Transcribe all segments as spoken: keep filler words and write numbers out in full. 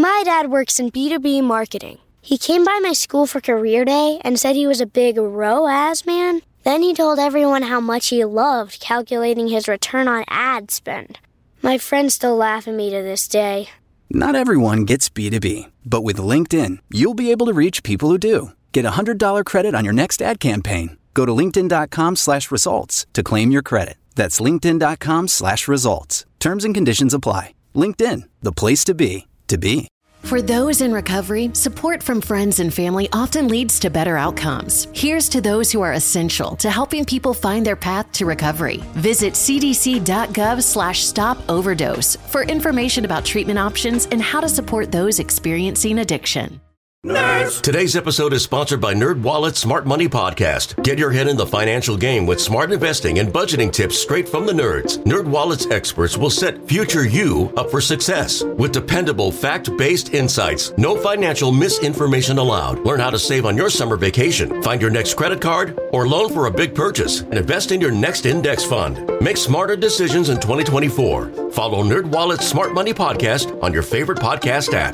My dad works in B two B marketing. He came by my school for career day and said he was a big R O A S man. Then he told everyone how much he loved calculating his return on ad spend. My friends still laugh at me to this day. Not everyone gets B two B, but with LinkedIn, you'll be able to reach people who do. Get a one hundred dollars credit on your next ad campaign. Go to linkedin.com slash results to claim your credit. That's linkedin.com slash results. Terms and conditions apply. LinkedIn, the place to be, to be. For those in recovery, support from friends and family often leads to better outcomes. Here's to those who are essential to helping people find their path to recovery. Visit cdc.gov slash stop overdose for information about treatment options and how to support those experiencing addiction. Nerds! Today's episode is sponsored by NerdWallet's Smart Money Podcast. Get your head in the financial game with smart investing and budgeting tips straight from the nerds. NerdWallet's experts will set future you up for success with dependable, fact-based insights. No financial misinformation allowed. Learn how to save on your summer vacation, find your next credit card, or loan for a big purchase, and invest in your next index fund. Make smarter decisions in twenty twenty-four. Follow NerdWallet's Smart Money Podcast on your favorite podcast app.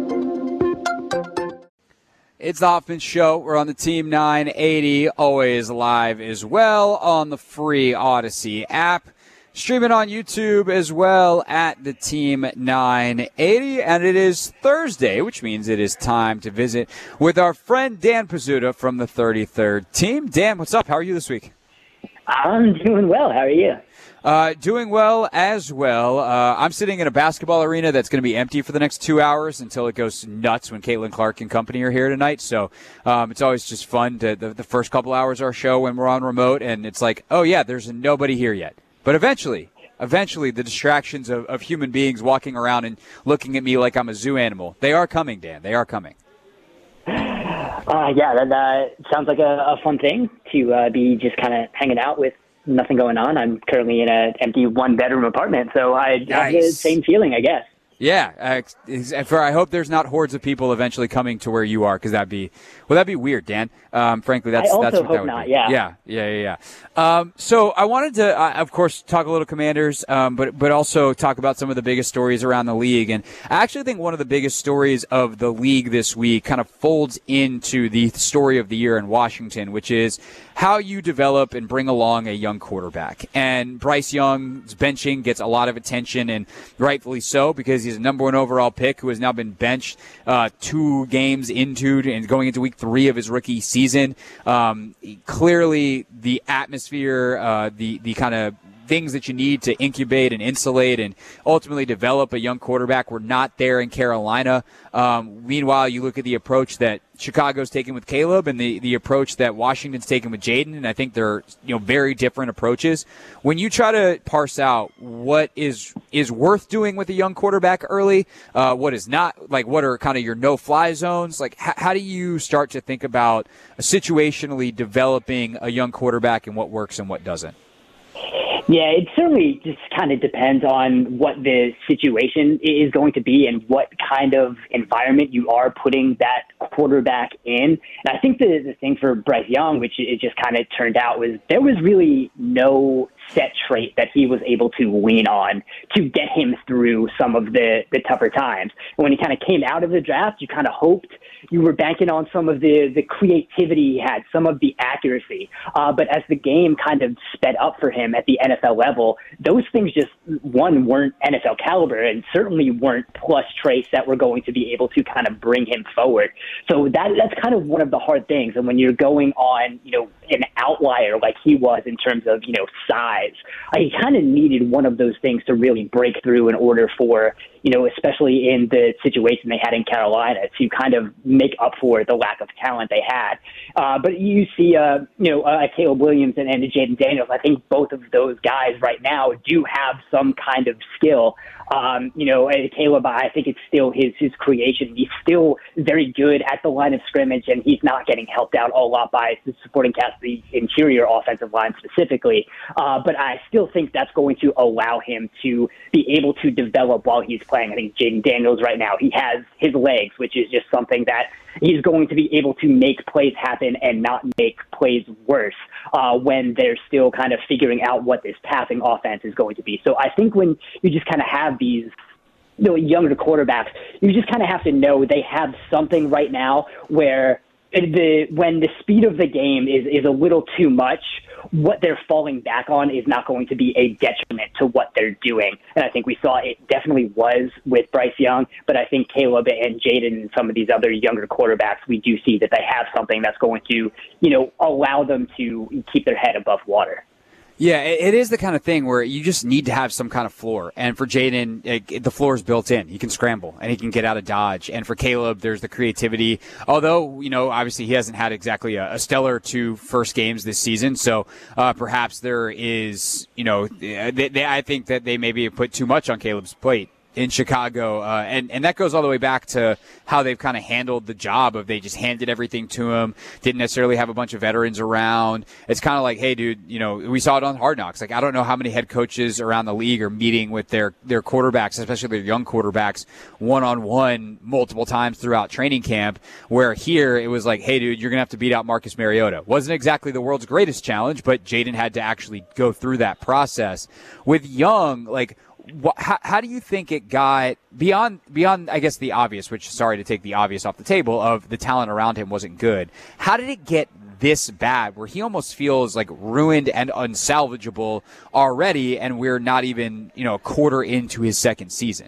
It's the Hoffman Show. We're on the Team nine eighty, always live as well on the free Odyssey app. Streaming on YouTube as well at the Team nine eighty. And it is Thursday, which means it is time to visit with our friend Dan Pizzuta from the thirty-third Team. Dan, what's up? How are you this week? I'm doing well. How are you? Uh, doing well as well. Uh, I'm sitting in a basketball arena that's going to be empty for the next two hours until it goes nuts when Caitlin Clark and company are here tonight. So um, it's always just fun to the, the first couple hours of our show when we're on remote, and it's like, oh, yeah, there's nobody here yet. But eventually, eventually the distractions of, of human beings walking around and looking at me like I'm a zoo animal, they are coming, Dan. They are coming. Uh, yeah, that uh, sounds like a, a fun thing to uh, be just kind of hanging out with nothing going on. I'm currently in an empty one-bedroom apartment, so I nice. have the same feeling, I guess. Yeah, uh, for I hope there's not hordes of people eventually coming to where you are, because that'd be well, that'd be weird, Dan. Um, frankly, that's I also that's what hope that would not, be. Yeah, yeah, yeah, yeah. yeah. Um, so I wanted to, uh, of course, talk a little Commanders, um, but but also talk about some of the biggest stories around the league. And I actually think one of the biggest stories of the league this week kind of folds into the story of the year in Washington, which is how you develop and bring along a young quarterback. And Bryce Young's benching gets a lot of attention, and rightfully so, because he's a number one overall pick who has now been benched uh, two games into and going into week three of his rookie season. Um, clearly, the atmosphere, uh, the the kind of things that you need to incubate and insulate and ultimately develop a young quarterback were not there in Carolina. Um, meanwhile, you look at the approach that Chicago's taken with Caleb and the, the approach that Washington's taken with Jaden, and I think they're you know very different approaches. When you try to parse out what is is worth doing with a young quarterback early, uh, what is not, like what are kind of your no-fly zones, like h- how do you start to think about situationally developing a young quarterback and what works and what doesn't? Yeah, it certainly just kind of depends on what the situation is going to be and what kind of environment you are putting that quarterback in. And I think the, the thing for Bryce Young, which it just kind of turned out, was there was really no set trait that he was able to lean on to get him through some of the, the tougher times. And when he kind of came out of the draft, you kind of hoped you were banking on some of the, the creativity he had, some of the accuracy. Uh, but as the game kind of sped up for him at the N F L level, those things just, one, weren't N F L caliber and certainly weren't plus traits that were going to be able to kind of bring him forward. So that that's kind of one of the hard things. And when you're going on, you know, an outlier like he was in terms of, you know, size, uh, he kind of needed one of those things to really break through in order for, you know, especially in the situation they had in Carolina, to kind of make up for the lack of talent they had. Uh, but you see, uh, you know, uh, Caleb Williams and, and Jaden Daniels, I think both of those guys right now do have some kind of skill. Um, you know, Caleb, I think it's still his, his creation. He's still very good at the line of scrimmage, and he's not getting helped out a lot by the supporting cast, the interior offensive line specifically. Uh, but I still think that's going to allow him to be able to develop while he's playing. I think Jaden Daniels right now, he has his legs, which is just something that he's going to be able to make plays happen and not make plays worse uh, when they're still kind of figuring out what this passing offense is going to be. So I think when you just kind of have these the younger quarterbacks, you just kind of have to know they have something right now where the when the speed of the game is, is a little too much, what they're falling back on is not going to be a detriment to what they're doing. And I think we saw it definitely was with Bryce Young, but I think Caleb and Jaden and some of these other younger quarterbacks, we do see that they have something that's going to, you know, allow them to keep their head above water. Yeah, it is the kind of thing where you just need to have some kind of floor. And for Jaden, the floor is built in. He can scramble and he can get out of dodge. And for Caleb, there's the creativity. Although, you know, obviously he hasn't had exactly a, a stellar two first games this season. So uh, perhaps there is, you know, they, they, I think that they maybe have put too much on Caleb's plate in Chicago. Uh, and, and that goes all the way back to how they've kind of handled the job of they just handed everything to him, didn't necessarily have a bunch of veterans around. It's kind of like, hey, dude, you know, we saw it on Hard Knocks. Like, I don't know how many head coaches around the league are meeting with their, their quarterbacks, especially their young quarterbacks, one-on-one multiple times throughout training camp, where here it was like, hey, dude, you're going to have to beat out Marcus Mariota. Wasn't exactly the world's greatest challenge, but Jaden had to actually go through that process. With Young, like, What, how, how do you think it got beyond, beyond, I guess, the obvious, which, sorry to take the obvious off the table, of the talent around him wasn't good. How did it get this bad where he almost feels like ruined and unsalvageable already, and we're not even, you know, a quarter into his second season?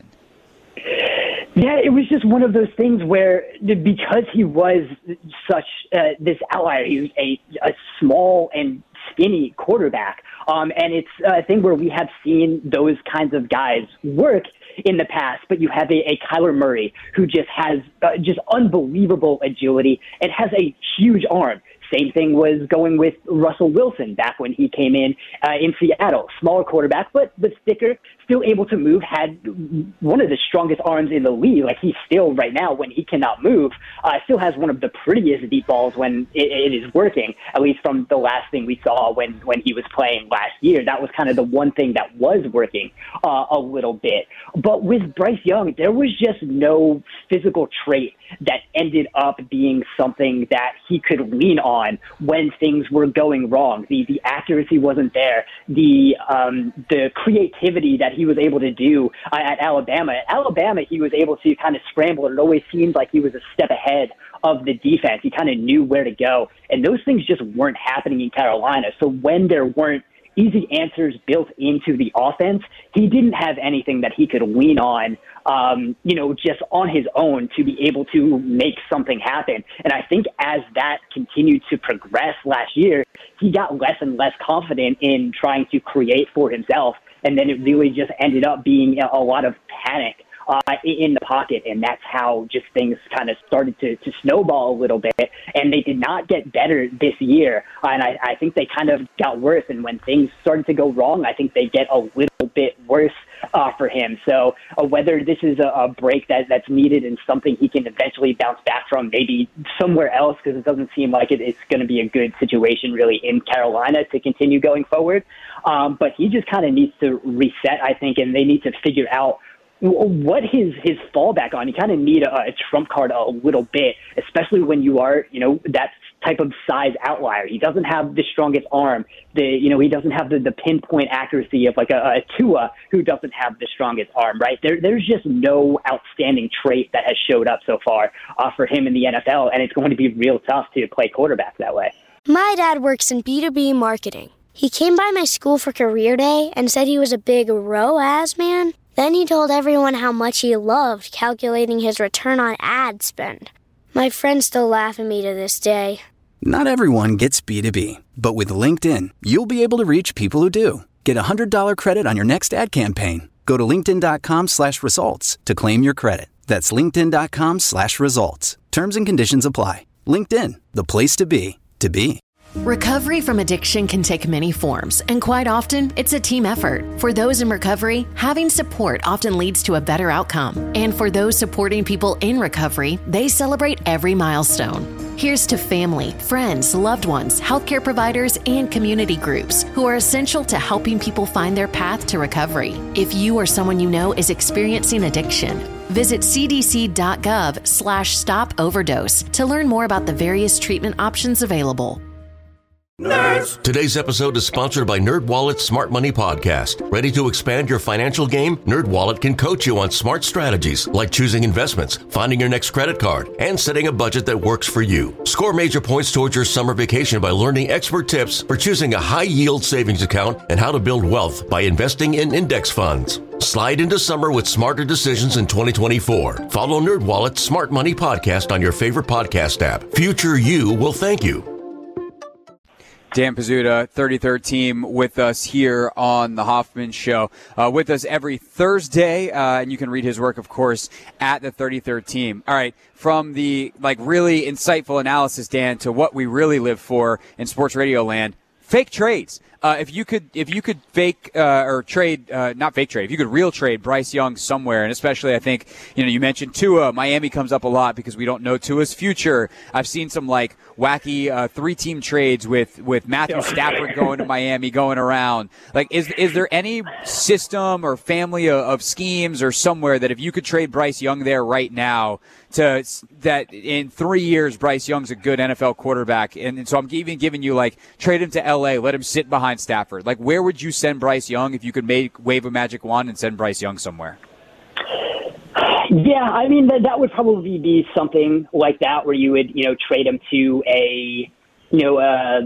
Yeah, it was just one of those things where because he was such uh, this outlier, he was a, a small and skinny quarterback. Um, and it's a thing where we have seen those kinds of guys work in the past, but you have a, a Kyler Murray who just has uh, just unbelievable agility and has a huge arm. Same thing was going with Russell Wilson back when he came in uh, in Seattle. Smaller quarterback, but the sticker, still able to move, had one of the strongest arms in the league. Like, he's still, right now, when he cannot move, uh, still has one of the prettiest deep balls when it, it is working, at least from the last thing we saw when, when he was playing last year. That was kind of the one thing that was working uh, a little bit. But with Bryce Young, there was just no physical trait that ended up being something that he could lean on when things were going wrong. The the accuracy wasn't there. The um, the creativity that he was able to do uh, at Alabama. At Alabama, he was able to kind of scramble. It always seemed like he was a step ahead of the defense. He kind of knew where to go. And those things just weren't happening in Carolina. So when there weren't easy answers built into the offense, he didn't have anything that he could lean on, um, you know, just on his own to be able to make something happen. And I think as that continued to progress last year, he got less and less confident in trying to create for himself. And then it really just ended up being a lot of panic Uh, in the pocket, and that's how just things kind of started to, to snowball a little bit, and they did not get better this year, and I, I think they kind of got worse, and when things started to go wrong, I think they get a little bit worse uh, for him. So uh, whether this is a, a break that, that's needed and something he can eventually bounce back from, maybe somewhere else, because it doesn't seem like it, it's going to be a good situation really in Carolina to continue going forward, um, but he just kind of needs to reset, I think, and they need to figure out what his his fallback on. You kind of need a, a trump card a little bit, especially when you are, you know, that type of size outlier. He doesn't have the strongest arm. The you know he doesn't have the, the pinpoint accuracy of like a, a Tua, who doesn't have the strongest arm. Right there, there's just no outstanding trait that has showed up so far uh, for him in the N F L, and it's going to be real tough to play quarterback that way. My dad works in B two B marketing. He came by my school for career day and said he was a big R O A S man. Then he told everyone how much he loved calculating his return on ad spend. My friends still laugh at me to this day. Not everyone gets B two B, but with LinkedIn, you'll be able to reach people who do. Get a one hundred dollars credit on your next ad campaign. Go to linkedin.com slash results to claim your credit. That's linkedin.com slash results. Terms and conditions apply. LinkedIn, the place to be, to be. Recovery from addiction can take many forms, and quite often, it's a team effort. For those in recovery, having support often leads to a better outcome. And for those supporting people in recovery, they celebrate every milestone. Here's to family, friends, loved ones, healthcare providers, and community groups who are essential to helping people find their path to recovery. If you or someone you know is experiencing addiction, visit cdc.gov slash stop overdose to learn more about the various treatment options available. Nerds! Today's episode is sponsored by NerdWallet's Smart Money Podcast. Ready to expand your financial game? NerdWallet can coach you on smart strategies like choosing investments, finding your next credit card, and setting a budget that works for you. Score major points towards your summer vacation by learning expert tips for choosing a high-yield savings account and how to build wealth by investing in index funds. Slide into summer with smarter decisions in twenty twenty-four. Follow NerdWallet's Smart Money Podcast on your favorite podcast app. Future you will thank you. Dan Pizzuta, thirty-third team, with us here on the Hoffman Show. Uh, with us every Thursday, uh, and you can read his work, of course, at the thirty-third team. All right, from the like really insightful analysis, Dan, to what we really live for in sports radio land, fake trades. Uh, if you could, if you could fake uh, or trade, uh, not fake trade, if you could real trade Bryce Young somewhere, and especially I think, you know, you mentioned Tua. Miami comes up a lot because we don't know Tua's future. I've seen some like wacky uh, three-team trades with with Matthew Stafford going to Miami, going around. Like, is is there any system or family of, of schemes or somewhere that if you could trade Bryce Young there right now, to that in three years Bryce Young's a good N F L quarterback, and, and so I'm even giving you like trade him to L A, let him sit behind Stafford. Like, where would you send Bryce Young if you could make wave a magic wand and send Bryce Young somewhere? Yeah, I mean that that would probably be something like that, where you would you know trade him to a you know uh,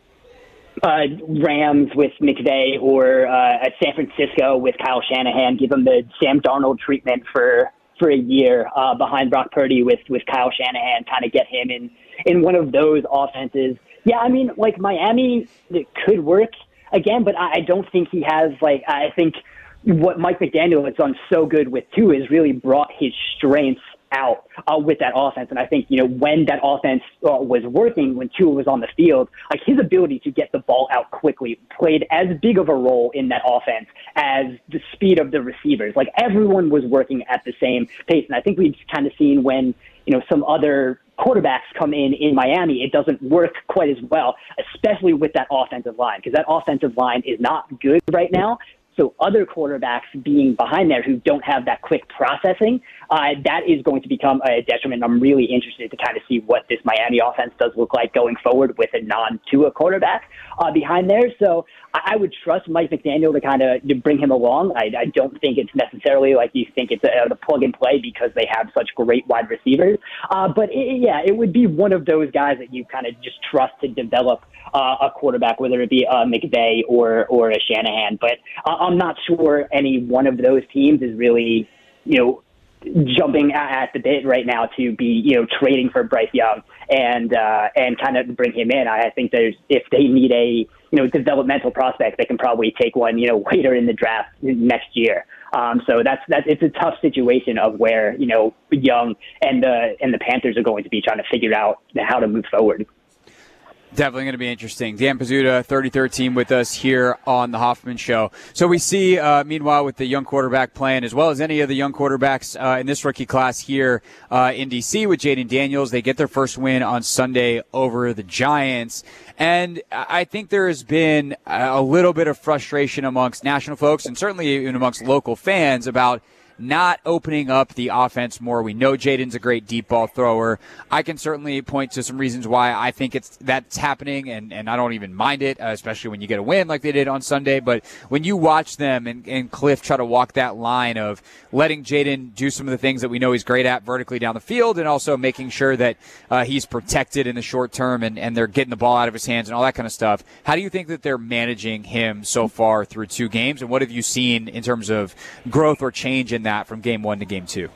uh, Rams with McVay, or uh, at San Francisco with Kyle Shanahan. Give him the Sam Darnold treatment for. for a year uh, behind Brock Purdy with, with Kyle Shanahan, kind of get him in, in one of those offenses. Yeah, I mean, like Miami, it could work again, but I, I don't think he has, like, I think what Mike McDaniel has done so good with Tua is really brought his strengths out uh, with that offense. And I think, you know, when that offense uh, was working, when Tua was on the field, like his ability to get the ball out quickly played as big of a role in that offense as the speed of the receivers. Like everyone was working at the same pace. And I think we've kind of seen when, you know, some other quarterbacks come in in Miami, it doesn't work quite as well, especially with that offensive line, because that offensive line is not good right now. So other quarterbacks being behind there who don't have that quick processing, uh, that is going to become a detriment. I'm really interested to kind of see what this Miami offense does look like going forward with a non-Tua quarterback uh, behind there. So I, I would trust Mike McDaniel to kind of to bring him along. I, I don't think it's necessarily like you think it's a, a plug and play because they have such great wide receivers. Uh, but it, yeah, it would be one of those guys that you kind of just trust to develop uh, a quarterback, whether it be a McVay or or a Shanahan. But uh, I'm not sure any one of those teams is really, you know, jumping at the bit right now to be, you know, trading for Bryce Young and uh, and kind of bring him in. I think there's if they need a, you know, developmental prospect, they can probably take one, you know, later in the draft next year. Um, so that's that's it's a tough situation of where, you know, Young and the and the Panthers are going to be trying to figure out how to move forward. Definitely going to be interesting. Dan Pizzuta, thirty-third team, with us here on the Hoffman Show. So we see, uh, meanwhile, with the young quarterback playing, as well as any of the young quarterbacks uh, in this rookie class here uh, in D C with Jaden Daniels, they get their first win on Sunday over the Giants. And I think there has been a little bit of frustration amongst national folks and certainly even amongst local fans about not opening up the offense more. We know Jaden's a great deep ball thrower. I can certainly point to some reasons why I think it's that's happening, and, and I don't even mind it, uh, especially when you get a win like they did on Sunday. But when you watch them and, and Cliff try to walk that line of letting Jaden do some of the things that we know he's great at vertically down the field, and also making sure that uh, he's protected in the short term and, and they're getting the ball out of his hands and all that kind of stuff, how do you think that they're managing him so far through two games? And what have you seen in terms of growth or change in that from game one to game two?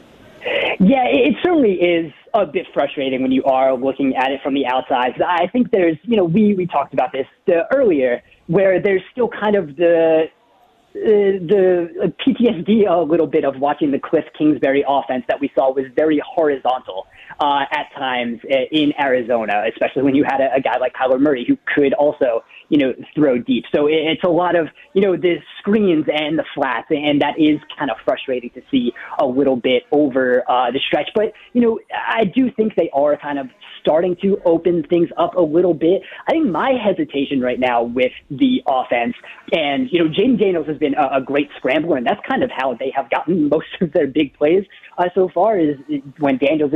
Yeah, it certainly is a bit frustrating when you are looking at it from the outside. I think there's, you know, we, we talked about this uh, earlier, where there's still kind of the uh, the P T S D a little bit of watching the Cliff Kingsbury offense that we saw was very horizontal uh, at times in Arizona, especially when you had a, a guy like Kyler Murray who could also, you know, throw deep. So it's a lot of, you know, the screens and the flats, and that is kind of frustrating to see a little bit over uh, the stretch. But, you know, I do think they are kind of starting to open things up a little bit. I think my hesitation right now with the offense, and, you know, Jaden Daniels has been a, a great scrambler, and that's kind of how they have gotten most of their big plays uh, so far, is when Daniels is, is getting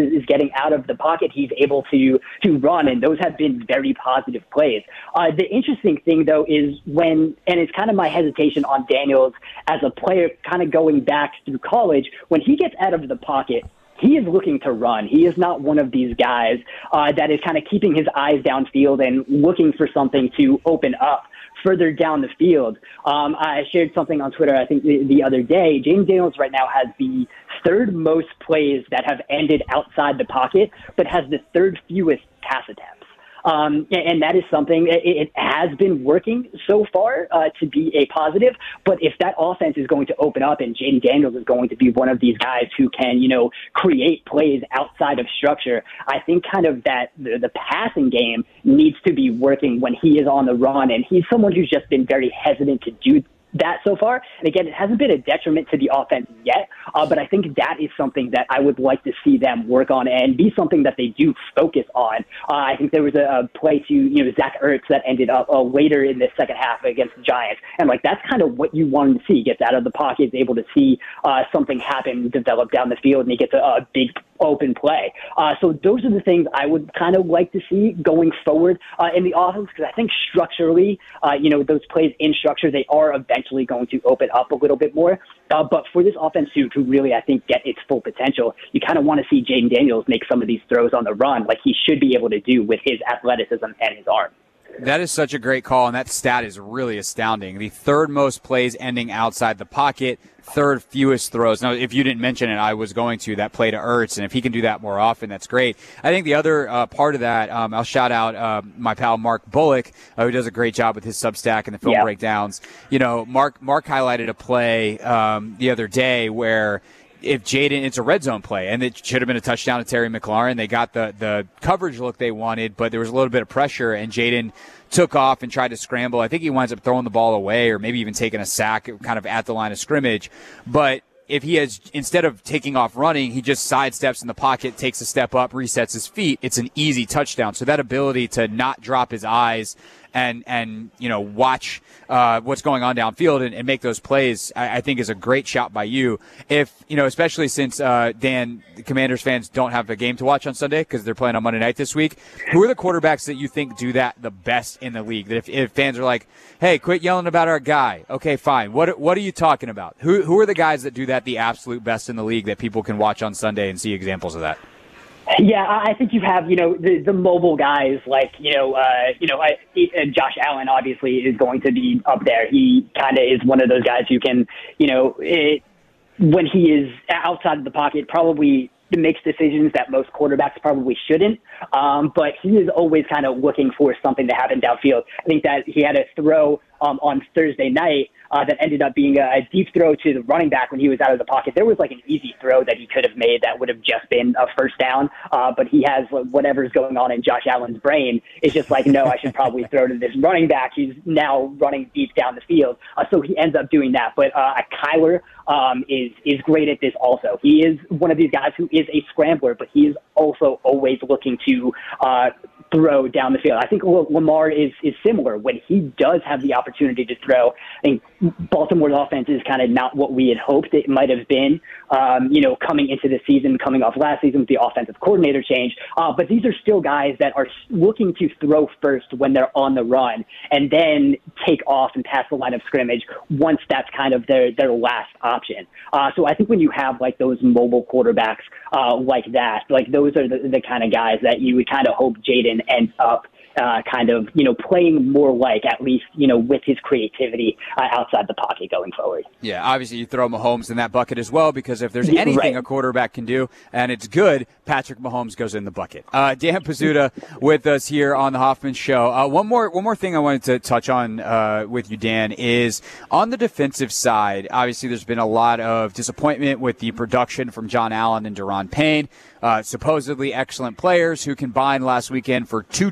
coming out of the pocket, he's able to to run, and those have been very positive plays. Uh, the interesting thing, though, is when, and it's kind of my hesitation on Daniels as a player kind of going back through college, when he gets out of the pocket, he is looking to run. He is not one of these guys uh, that is kind of keeping his eyes downfield and looking for something to open up further down the field. Um, I shared something on Twitter, I think, the, the other day. James Daniels right now has the third most plays that have ended outside the pocket, but has the third fewest pass attempts. Um, and that is something, it, it has been working so far uh, to be a positive, but if that offense is going to open up and Jaden Daniels is going to be one of these guys who can, you know, create plays outside of structure, I think kind of that the, the passing game needs to be working when he is on the run, and he's someone who's just been very hesitant to do that so far. And again, it hasn't been a detriment to the offense yet, uh, but I think that is something that I would like to see them work on and be something that they do focus on. Uh, I think there was a, a play to, you know, Zach Ertz that ended up uh, later in the second half against the Giants. And like, that's kind of what you want to see. He gets out of the pocket, is able to see uh, something happen, develop down the field, and he gets a, a big open play. Uh, so those are the things I would kind of like to see going forward uh, in the offense, because I think structurally, uh, you know, those plays in structure, they are eventually going to open up a little bit more. Uh, but for this offense to, to really, I think, get its full potential, you kind of want to see Jaden Daniels make some of these throws on the run like he should be able to do with his athleticism and his arm. That is such a great call, and that stat is really astounding. The third most plays ending outside the pocket, third fewest throws. Now, if you didn't mention it, I was going to, that play to Ertz, and if he can do that more often, that's great. I think the other uh, part of that, um, I'll shout out uh, my pal Mark Bullock, uh, who does a great job with his Substack and the film yeah. breakdowns. You know, Mark Mark highlighted a play um, the other day where if Jaden, it's a red zone play, and it should have been a touchdown to Terry McLaurin. They got the, the coverage look they wanted, but there was a little bit of pressure, and Jaden took off and tried to scramble. I think he winds up throwing the ball away or maybe even taking a sack kind of at the line of scrimmage. But if he has, instead of taking off running, he just sidesteps in the pocket, takes a step up, resets his feet, it's an easy touchdown. So that ability to not drop his eyes and, and you know, watch uh, what's going on downfield and, and make those plays, I, I think is a great shot by you. If, you know, especially since, uh, Dan, the Commanders fans don't have a game to watch on Sunday because they're playing on Monday night this week, who are the quarterbacks that you think do that the best in the league? That if, if fans are like, hey, quit yelling about our guy. Okay, fine. What what are you talking about? Who who are the guys that do that the absolute best in the league that people can watch on Sunday and see examples of that? Yeah, I think you have, you know, the, the mobile guys like, you know, uh, you know, I, Josh Allen obviously is going to be up there. He kind of is one of those guys who can, you know, it, when he is outside of the pocket, probably makes decisions that most quarterbacks probably shouldn't. Um, but he is always kind of looking for something to happen downfield. I think that he had a throw um, on Thursday night uh, that ended up being a, a deep throw to the running back when he was out of the pocket. There was like an easy throw that he could have made that would have just been a first down. Uh, but he has whatever's going on in Josh Allen's brain. It's just like, no, I should probably throw to this running back who's now running deep down the field. Uh, so he ends up doing that. But uh, Kyler um, is, is great at this also. He is one of these guys who is a scrambler, but he is also always looking to uh, throw down the field. I think Lamar is, is similar. When he does have the opportunity to throw, I think Baltimore's offense is kind of not what we had hoped it might have been, um, you know, coming into the season, coming off last season with the offensive coordinator change. Uh, but these are still guys that are looking to throw first when they're on the run and then take off and pass the line of scrimmage once that's kind of their, their last option. Uh, so I think when you have like those mobile quarterbacks uh, like that, like those are the, the kind of guys that you would kind of hope Jaden ends up uh, kind of, you know, playing more like, at least, you know, with his creativity uh, outside the pocket going forward. Yeah, obviously you throw Mahomes in that bucket as well, because if there's anything right. a quarterback can do, and it's good, Patrick Mahomes goes in the bucket. Uh, Dan Pizzuta with us here on the Hoffman Show. Uh, one more one more thing I wanted to touch on uh, with you, Dan, is on the defensive side, obviously there's been a lot of disappointment with the production from John Allen and Daron Payne. Uh, supposedly excellent players who combined last weekend for two tackles,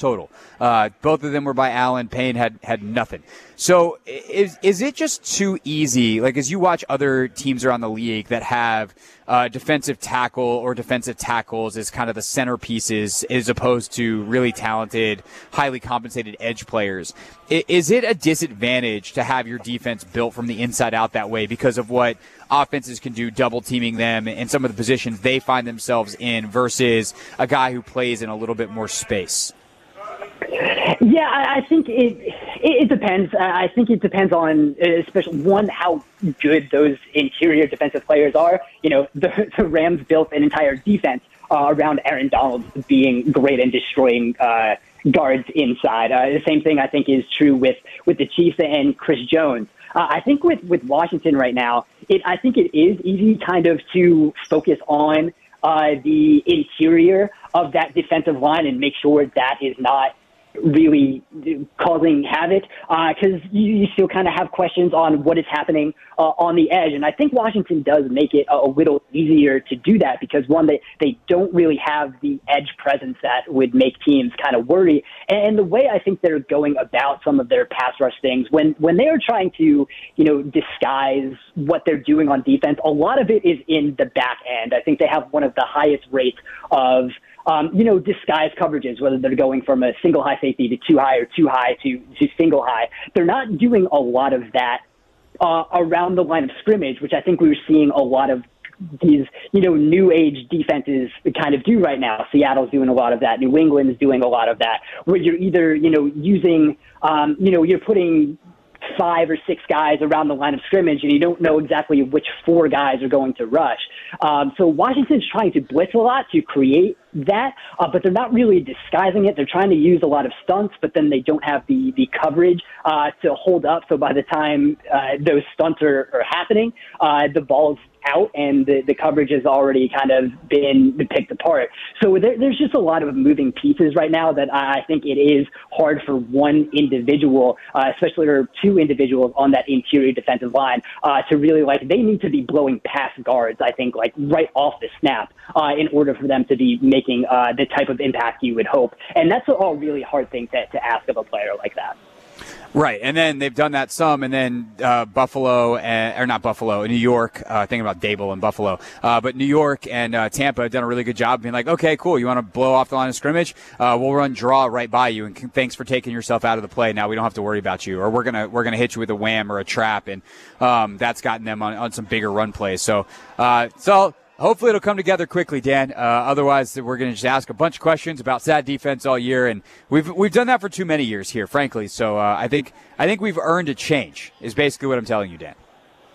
total. Uh, both of them were by Allen. Payne had, had nothing. So is is it just too easy? Like, as you watch other teams around the league that have uh, defensive tackle or defensive tackles as kind of the centerpieces as opposed to really talented, highly compensated edge players, is it a disadvantage to have your defense built from the inside out that way because of what offenses can do, double teaming them in some of the positions they find themselves in versus a guy who plays in a little bit more space? Yeah, I, I think it, it it depends. I think it depends on, especially one, how good those interior defensive players are. You know, the, the Rams built an entire defense uh, around Aaron Donald being great and destroying uh, guards inside. Uh, the same thing I think is true with, with the Chiefs and Chris Jones. Uh, I think with, with Washington right now, it I think it is easy kind of to focus on uh, the interior of that defensive line and make sure that is not really causing havoc, because uh, you, you still kind of have questions on what is happening uh, on the edge. And I think Washington does make it a, a little easier to do that because, one, they, they don't really have the edge presence that would make teams kind of worry. And the way I think they're going about some of their pass rush things, when, when they're trying to, you know, disguise what they're doing on defense, a lot of it is in the back end. I think they have one of the highest rates of Um, you know, disguise coverages, whether they're going from a single high safety to two high or two high to, to single high. They're not doing a lot of that uh, around the line of scrimmage, which I think we were seeing a lot of these, you know, new age defenses kind of do right now. Seattle's doing a lot of that. New England's doing a lot of that, where you're either, you know, using, um, you know, you're putting five or six guys around the line of scrimmage, and you don't know exactly which four guys are going to rush. Um, so Washington's trying to blitz a lot to create that, uh, but they're not really disguising it. They're trying to use a lot of stunts, but then they don't have the, the coverage uh, to hold up. So by the time uh, those stunts are, are happening, uh, the ball's out and the, the coverage has already kind of been picked apart. So there, there's just a lot of moving pieces right now that I think it is hard for one individual, uh, especially or two individuals on that interior defensive line, uh, to really, like, they need to be blowing past guards, I think, like right off the snap uh, in order for them to be making uh, the type of impact you would hope. And that's a all really hard thing to, to ask of a player like that. Right, and then they've done that some, and then uh, Buffalo, and, or not Buffalo, New York, uh, thinking about Dable and Buffalo, uh, but New York and uh, Tampa have done a really good job being like, okay, cool, you want to blow off the line of scrimmage? Uh, we'll run draw right by you, and thanks for taking yourself out of the play. Now we don't have to worry about you, or we're gonna we're gonna hit you with a wham or a trap, and um, that's gotten them on, on some bigger run plays. So, uh, so. Hopefully it'll come together quickly, Dan. Uh, otherwise, we're going to just ask a bunch of questions about sad defense all year, and we've we've done that for too many years here, frankly. So uh, I think I think we've earned a change. Is basically what I'm telling you, Dan.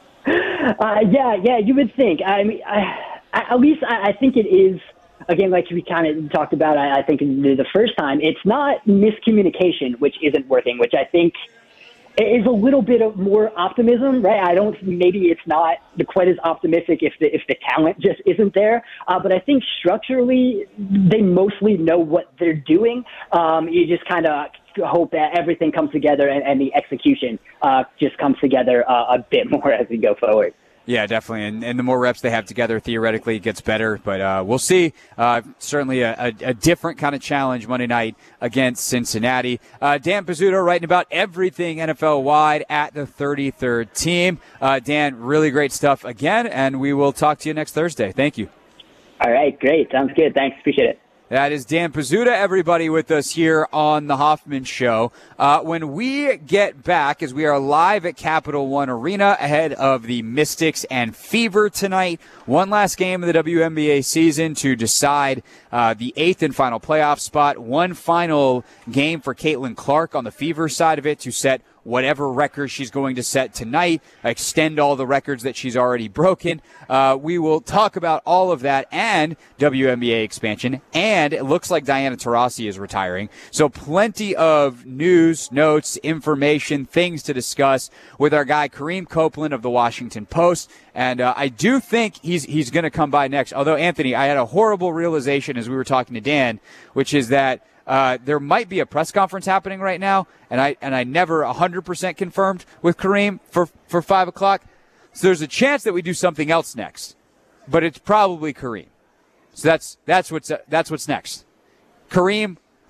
Uh, yeah, yeah, you would think. I mean, I, at least I, I think it is. Again, like we kind of talked about, I, I think the first time, it's not miscommunication, which isn't working, which I think is a little bit of more optimism, right? I don't, maybe it's not quite as optimistic if the if the talent just isn't there, uh, but I think structurally they mostly know what they're doing. Um, you just kind of hope that everything comes together and, and the execution uh, just comes together uh, a bit more as we go forward. Yeah, definitely. And, and the more reps they have together, theoretically, it gets better. But uh, we'll see. Uh, certainly a, a, a different kind of challenge Monday night against Cincinnati. Uh, Dan Pizzuto writing about everything N F L-wide at the thirty-third team. Uh, Dan, really great stuff again, and we will talk to you next Thursday. Thank you. All right, great. Sounds good. Thanks. Appreciate it. That is Dan Pizzuto, everybody, with us here on the Hoffman Show. Uh, when we get back, as we are live at Capital One Arena ahead of the Mystics and Fever tonight, one last game of the W N B A season to decide uh, the eighth and final playoff spot. One final game for Caitlin Clark on the Fever side of it to set whatever record she's going to set tonight, extend all the records that she's already broken. Uh, we will talk about all of that and W N B A expansion, and it looks like Diana Taurasi is retiring. So plenty of news, notes, information, things to discuss with our guy Kareem Copeland of the Washington Post. And uh, I do think he's he's going to come by next. Although, Anthony, I had a horrible realization as we were talking to Dan, which is that Uh, there might be a press conference happening right now, and I and I never one hundred percent confirmed with Kareem for, for five o'clock. So there's a chance that we do something else next, but it's probably Kareem. So that's that's what's uh, that's what's next. Kareem,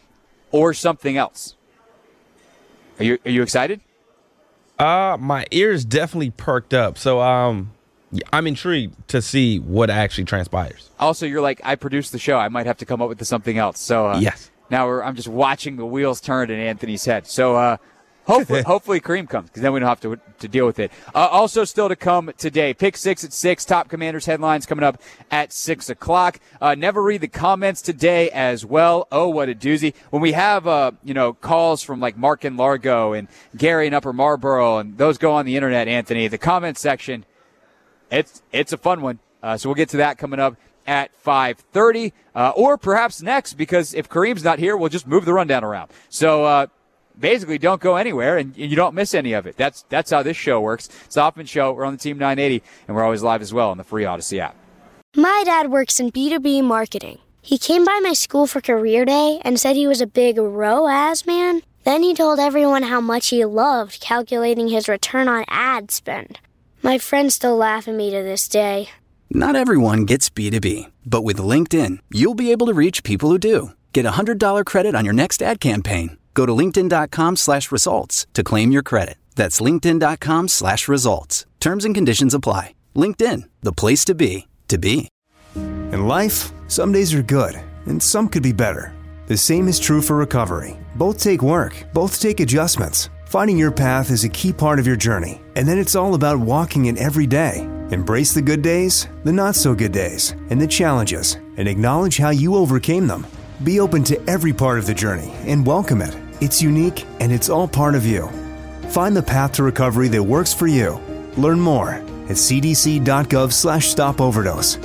or something else? Are you are you excited? Uh, my ears definitely perked up. So um, I'm intrigued to see what actually transpires. Also, you're like, I produced the show. I might have to come up with something else. So uh, yes. Now we're, I'm just watching the wheels turn in Anthony's head. So uh, hopefully, hopefully Kareem comes, because then we don't have to to deal with it. Uh, also, still to come today, Pick Six at six. Top Commanders headlines coming up at six o'clock. Uh, never read the comments today as well. Oh, what a doozy! When we have uh, you know calls from like Mark in Largo and Gary in Upper Marlboro, and those go on the internet, Anthony, the comment section, it's it's a fun one. Uh, so we'll get to that coming up at five thirty, uh, or perhaps next, because if Kareem's not here, we'll just move the rundown around. So uh, basically, don't go anywhere, and you don't miss any of it. That's that's how this show works. It's the Hoffman Show. We're on the Team nine eighty, and we're always live as well on the free Odyssey app. My dad works in B two B marketing. He came by my school for career day and said he was a big R O A S man. Then he told everyone how much he loved calculating his return on ad spend. My friends still laugh at me to this day. Not everyone gets B two B, but with LinkedIn, you'll be able to reach people who do. Get a one hundred dollars credit on your next ad campaign. Go to linkedin.com slash results to claim your credit. That's linkedin.com slash results. Terms and conditions apply. LinkedIn, the place to be, to be. In life, some days are good, and some could be better. The same is true for recovery. Both take work, both take adjustments. Finding your path is a key part of your journey, and then it's all about walking it every day. Embrace the good days, the not-so-good days, and the challenges, and acknowledge how you overcame them. Be open to every part of the journey and welcome it. It's unique, and it's all part of you. Find the path to recovery that works for you. Learn more at cdc.gov slash stop overdose.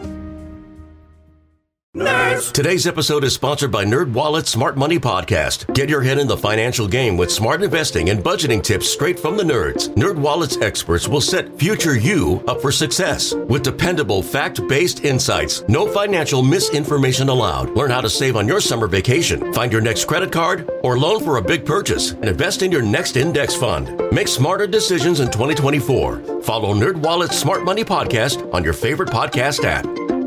Nerds. Today's episode is sponsored by NerdWallet's Smart Money Podcast. Get your head in the financial game with smart investing and budgeting tips straight from the nerds. NerdWallet's experts will set future you up for success with dependable, fact-based insights. No financial misinformation allowed. Learn how to save on your summer vacation, find your next credit card, or loan for a big purchase, and invest in your next index fund. Make smarter decisions in twenty twenty-four. Follow NerdWallet's Smart Money Podcast on your favorite podcast app.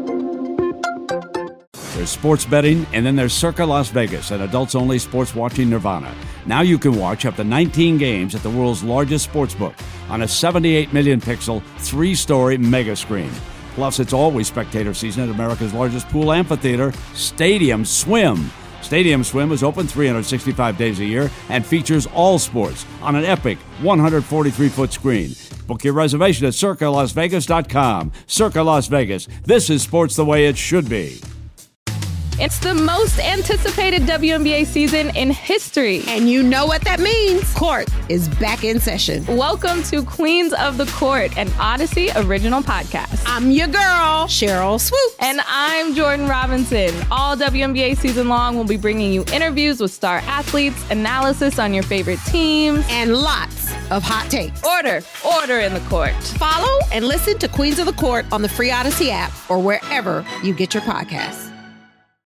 There's sports betting, and then there's Circa Las Vegas, an adults-only sports watching nirvana. Now you can watch up to nineteen games at the world's largest sportsbook on a seventy-eight million pixel, three-story mega screen. Plus, it's always spectator season at America's largest pool amphitheater, Stadium Swim. Stadium Swim is open three hundred sixty-five days a year and features all sports on an epic one hundred forty-three foot screen. Book your reservation at circa las vegas dot com. Circa Las Vegas. This is sports the way it should be. It's the most anticipated W N B A season in history. And you know what that means. Court is back in session. Welcome to Queens of the Court, an Odyssey original podcast. I'm your girl, Cheryl Swoops. And I'm Jordan Robinson. All W N B A season long, we'll be bringing you interviews with star athletes, analysis on your favorite teams, and lots of hot takes. Order, order in the court. Follow and listen to Queens of the Court on the free Odyssey app or wherever you get your podcasts.